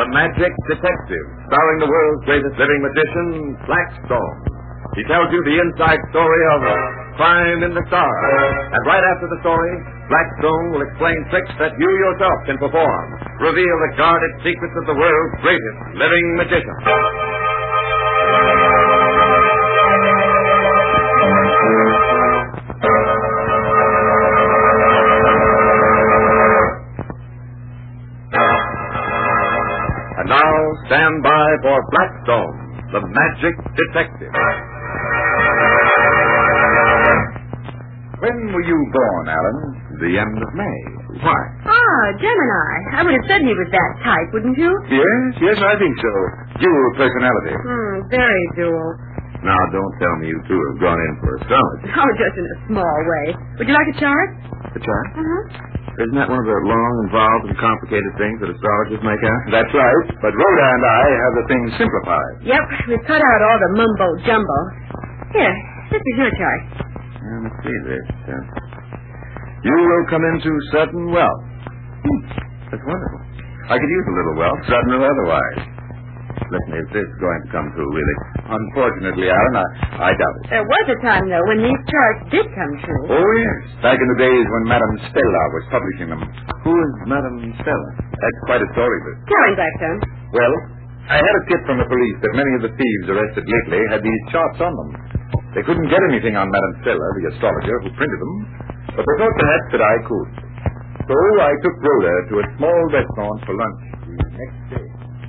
Magic Detective, starring the world's greatest living magician, Blackstone. He tells you the inside story of crime in the stars. And right after the story, Blackstone will explain tricks that you yourself can perform. Reveal the guarded secrets of the world's greatest living magician. And now, stand by for Blackstone, the Magic Detective. When were you born, Alan? The end of May. Why? Gemini. I would have said he was that type, wouldn't you? Yes, I think so. Dual personality. Very dual. Now, don't tell me you two have gone in for astrology. Oh, just in a small way. Would you like a chart? A chart? Isn't that one of the long, involved, and complicated things that astrologers make out? That's right. But Rhoda and I have the thing simplified. Yep, we've cut out all the mumbo-jumbo. Here, this is your chart. Let's see this. You will come into certain wealth. That's wonderful. I could use a little wealth, sudden or otherwise. Listen, is this going to come true, really? Unfortunately, Alan, I doubt it. There was a time, though, when these charts did come true. Oh, yes. Back in the days when Madame Stella was publishing them. Who is Madame Stella? That's quite a story, but... Tell him, Blackstone. Well, I had a tip from the police that many of the thieves arrested lately had these charts on them. They couldn't get anything on Madame Stella, the astrologer who printed them, but they thought perhaps that I could. So I took Rhoda to a small restaurant for lunch the next day.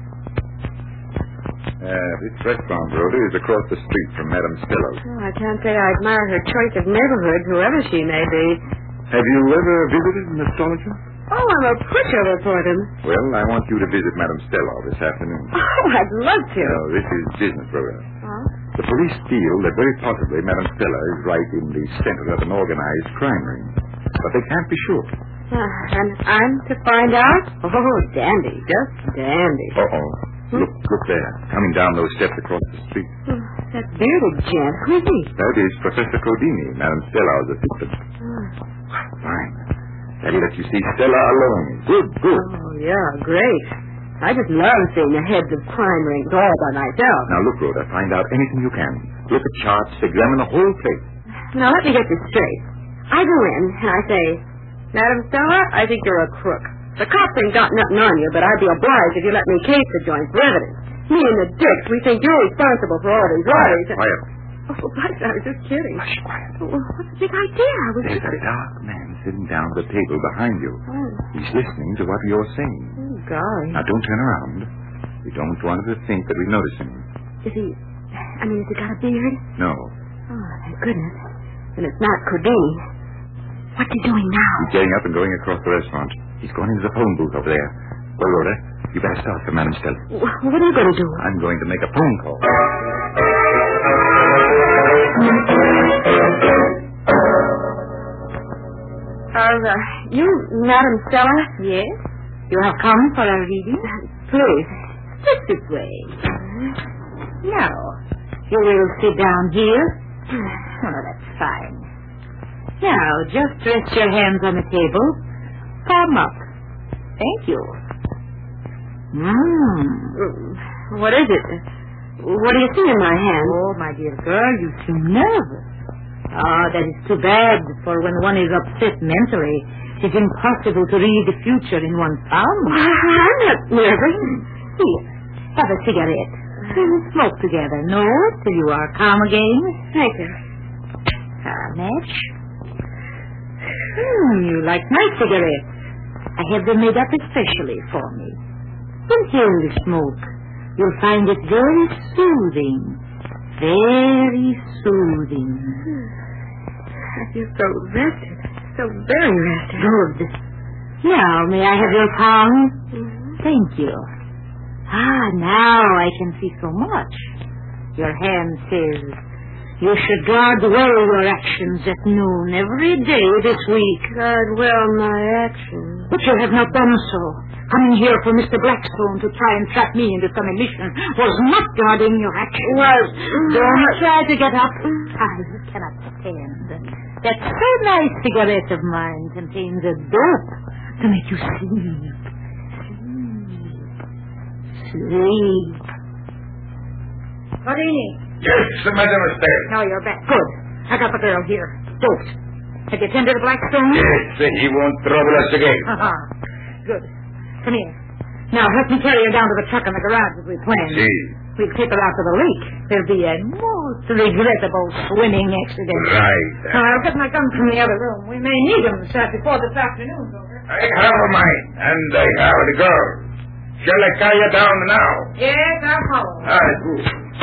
This restaurant, Rhoda, is across the street from Madame Stella's. Oh, I can't say I admire her choice of neighborhood, whoever she may be. Have you ever visited an astrologer? Oh, I'm a pushover for them. Well, I want you to visit Madame Stella this afternoon. Oh, I'd love to. No, this is business, Rhoda. Huh? The police feel that very possibly Madame Stella is right in the center of an organized crime ring. But they can't be sure. And I'm to find out? Oh, dandy. Just dandy. Uh-oh. Look there. Coming down those steps across the street. Oh, that bearded gent. Who is he? That is Professor Codini, Madame Stella's assistant. Fine. That lets you see Stella alone. Good. Oh, yeah, great. I just love seeing the heads of crime rings all by myself. Now, look, Rhoda, find out anything you can. Look at charts, examine the whole place. Now, let me get this straight. I go in and I say, Madam Stella, I think you're a crook. The cops ain't got nothing on you, but I'd be obliged if you let me case the joint for evidence. Me and the dicks, we think you're responsible for all these robberies. Quiet. Oh, but I was just kidding. Hush, quiet. Oh, what's the big idea? There's a dark man sitting down at the table behind you. Oh. He's listening to what you're saying. Oh, golly. Now, don't turn around. We don't want him to think that we notice him. Has he got a beard? No. Oh, thank goodness. And it's not Codini. What's he doing now? He's getting up and going across the restaurant. He's going into the phone booth over there. Well, Rhoda, you better start for Madame Stella. What are you going to do? I'm going to make a phone call. You, Madame Stella? Yes? You have come for a reading? Please. Just this way. Now, you will sit down here. Oh, that's fine. Now, just rest your hands on the table. Palm up. Thank you. What is it? What do you see in my hand? Oh, my dear girl, you seem nervous. That is too bad, for when one is upset mentally, it's impossible to read the future in one's palm. I'm not nervous. Here, have a cigarette. We'll smoke together. No, till you are calm again. Thank you. Match. You like my cigarettes. I have them made up especially for me. Inhale the smoke. You'll find it very soothing. Very soothing. I feel so rested. So very rested. Good. Now, may I have your palm? Thank you. Now I can see so much. Your hand says, you should guard well your actions at noon every day this week. Guard well my actions. But you have not done so. Coming here for Mr. Blackstone to try and trap me into some admission was not guarding your actions. Don't try to get up. I cannot stand. That so nice cigarette of mine contains a dope to make you sleep. Sleep. Houdini. Yes, mademoiselle. Now you're back. Good. I got the girl here. Doped. Have you tended to Blackstone? Yes, he won't trouble us again. Good. Come here. Now, help me carry her down to the truck in the garage as we planned. See. We'll take her out to the lake. There'll be a most regrettable swimming accident. Right. I'll get my guns from the other room. We may need them before this afternoon's over. I have a mind, and I have the girl. Shall I carry her down now? Yes, I'll follow. All right, good.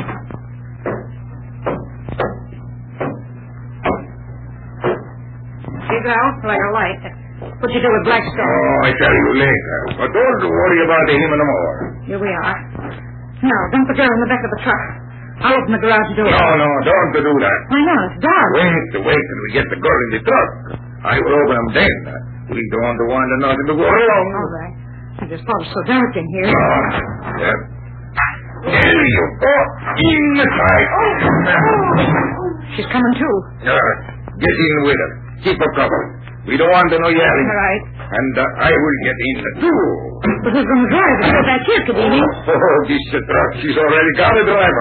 She's out, like a light. What you do with Blackstone? Oh, I tell you later. But don't worry about him no more. Here we are. Now, dump the girl in the back of the truck. I'll open the garage door. No, don't do that. Why not? It's dark. Wait till we get the girl in the truck. I will open them then. We don't want nothing to go wrong. All right. I just thought it was so dark in here. Yep. There you go. Inside. She's coming too. Get in with her. Keep her covered. We don't want no yelling. All right. And I will get in too. But who's going to drive us? Go back here, Houdini. Oh, this truck. She's already got a driver.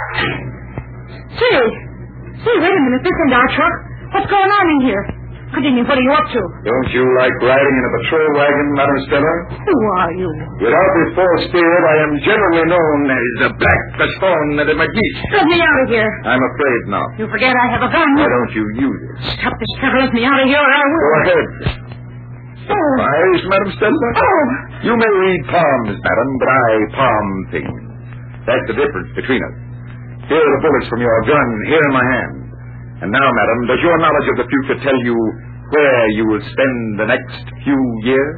Say, wait a minute. This isn't our truck. What's going on in here? Houdini, what are you up to? Don't you like riding in a patrol wagon, Madam Stella? Who are you? Without this false spirit, I am generally known as the Black Gaston de Magnifique. Let me out of here. I'm afraid not. You forget I have a gun. Why don't you use it? Stop this trouble. Let me out of here or I will. Go ahead. Oh. Eyes, Madam Stella? Oh. You may read palms, madam, but I palm things. That's the difference between us. Here are the bullets from your gun, here in my hand. And now, madam, does your knowledge of the future tell you where you will spend the next few years?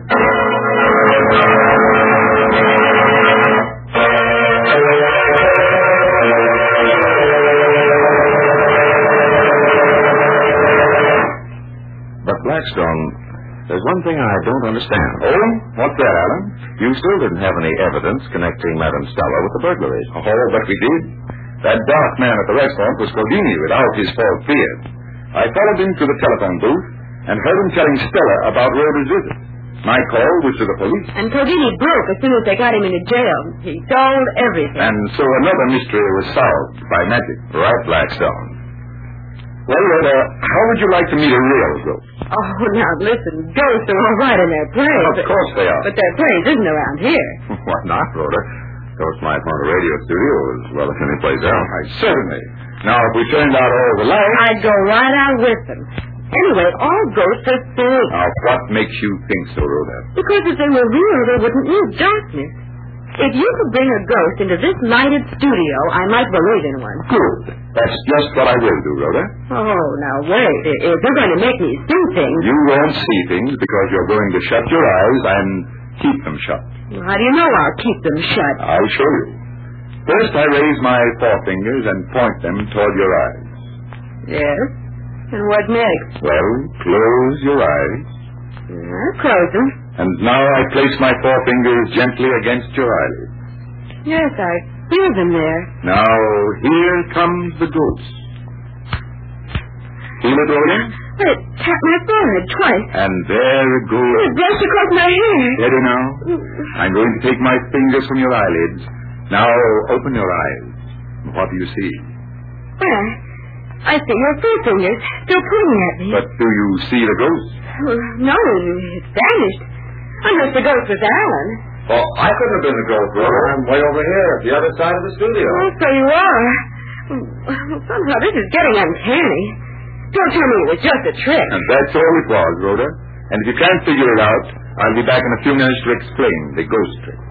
But Blackstone, there's one thing I don't understand. Oh? What's that, Alan? You still didn't have any evidence connecting Madame Stella with the burglary. Oh, but we did. That dark man at the restaurant was Houdini without his false beard. I followed him to the telephone booth and heard him telling Stella about Rhoda's visit. My call was to the police. And Houdini broke as soon as they got him into jail. He told everything. And so another mystery was solved by magic. Right, Blackstone. Well, Rhoda, how would you like to meet a real ghost? Oh, now listen, ghosts are all right in their place. Of course they are. But their place isn't around here. Why not, Rhoda? Ghosts might want a radio studio as well as any place else. Certainly. Now, if we turned out all the lights... I'd go right out with them. Anyway, all ghosts are fake. Now, what makes you think so, Rhoda? Because if they were real, they wouldn't need darkness. If you could bring a ghost into this lighted studio, I might believe in one. Good. That's just what I will do, Rhoda. Oh, now wait. If you're going to make me see things... You won't see things because you're going to shut your eyes and keep them shut. How do you know I'll keep them shut? I'll show you. First, I raise my forefingers and point them toward your eyes. Yes? And what next? Well, close your eyes. Close them. And now I place my forefingers gently against your eyelids. Yes, I feel them there. Now, here comes the ghost. Feel it, Rhoda? It tapped my forehead twice. And there it goes. It brushed across my hair. Steady now. I'm going to take my fingers from your eyelids. Now, open your eyes. What do you see? Well, I see your forefingers still pointing at me. But do you see the ghost? No, it's vanished. Unless the ghost was Alan. Well, I couldn't have been the ghost, Rhoda. I'm way over here at the other side of the studio. Oh, so you are. Somehow this is getting uncanny. Don't tell me it was just a trick. And that's all it was, Rhoda. And if you can't figure it out, I'll be back in a few minutes to explain the ghost trick.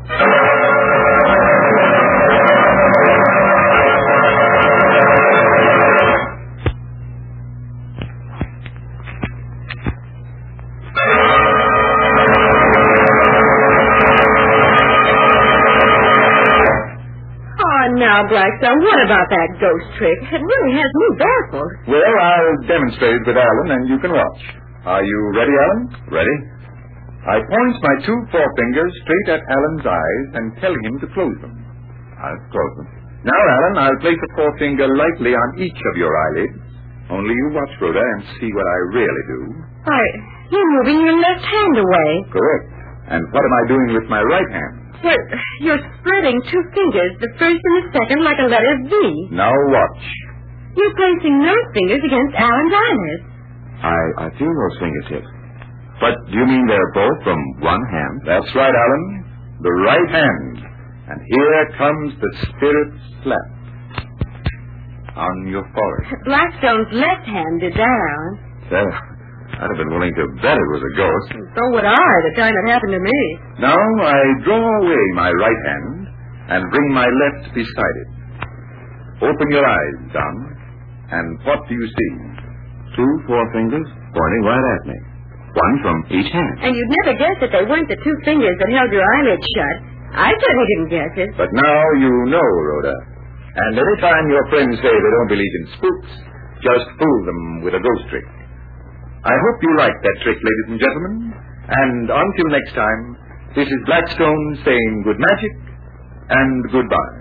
Now, Blackstone, what about that ghost trick? It really has me baffled. Well, I'll demonstrate with Alan, and you can watch. Are you ready, Alan? Ready? I point my two forefingers straight at Alan's eyes and tell him to close them. I'll close them. Now, Alan, I'll place a forefinger lightly on each of your eyelids. Only you watch, Rhoda, and see what I really do. Why, you're moving your left hand away. Correct. And what am I doing with my right hand? But You're spreading two fingers, the first and the second, like a letter V. Now watch. You're placing those fingers against Alan's eyelids. I feel those fingertips. But do you mean they're both from one hand? That's right, Alan. The right hand. And here comes the spirit slap. On your forehead. Blackstone's left hand did that, Alan. Well, I'd have been willing to bet it was a ghost. So would I, the time it happened to me. Now I draw away my right hand and bring my left beside it. Open your eyes, Don. And what do you see? 2 forefingers pointing right at me. One from each hand. And you'd never guess that they weren't the two fingers that held your eyelids shut. I certainly didn't guess it. But now you know, Rhoda. And every time your friends say they don't believe in spooks, just fool them with a ghost trick. I hope you like that trick, ladies and gentlemen. And until next time, this is Blackstone saying good magic and goodbye.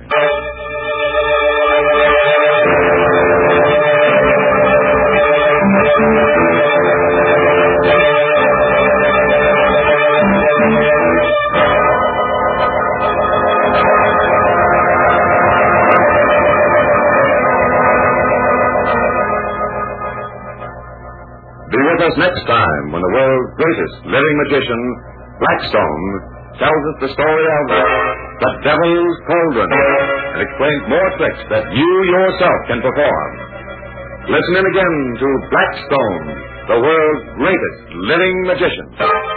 Be with us next time when the world's greatest living magician, Blackstone, tells us the story of the Devil's Cauldron and explains more tricks that you yourself can perform. Listen in again to Blackstone, the world's greatest living magician.